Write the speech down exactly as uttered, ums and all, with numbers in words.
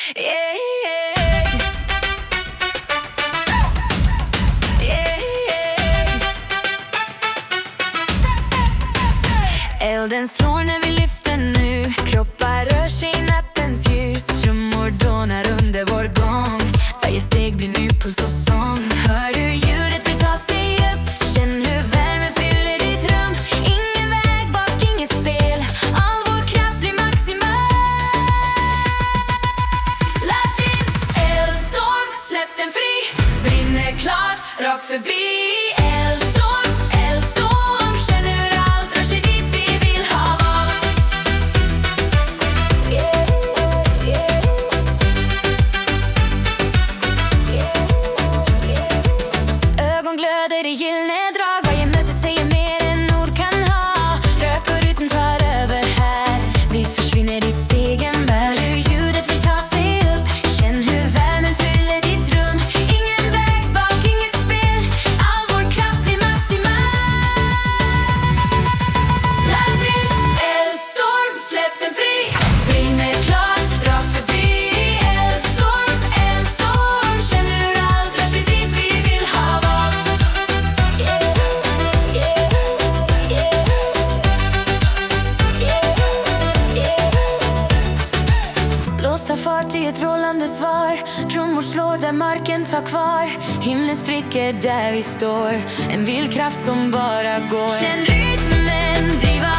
Yeah, yeah. Yeah, yeah. Elden slår när vi lyfter nu. Kroppar rör sig i nattens ljus. Trummor dånar under vår gång. Varje steg blir ny puls och sång. Hör du ljudet vill ta sig upp? Känn hur värmen fyller ditt rum. Ingen väg bak, inget spel. All vår kraft blir maximal. Latins eldstorm, släpp den fri. Brinner klart, rakt förbi. Eldstorm, eldstorm. Känn hur allt rör sig dit vi vill ha valt. Yeah, yeah. Yeah, yeah. Ögon glöder i gyllene drag. Varje möte säger mer än ord kan ha. Rök och rytm tar över här. Vi försvinner dit stegen bär. Hur ljudet vill ta sig upp. Känn hur värmen fyller ditt rum. Ingen väg bak, inget spel. All vår kraft blir maximal. Latins eldstorm, släpp den fri. Brinner klart, rakt förbi. Eldstorm, eldstorm. Känn hur allt rör sig dit vi vill ha valt. Yeah, yeah, yeah. Yeah, yeah. Blås tar fart i ett rollande svar. Trummor slår där marken tar kvar. Himlen spricker där vi står. En vild kraft som bara går. Känn rytmen driva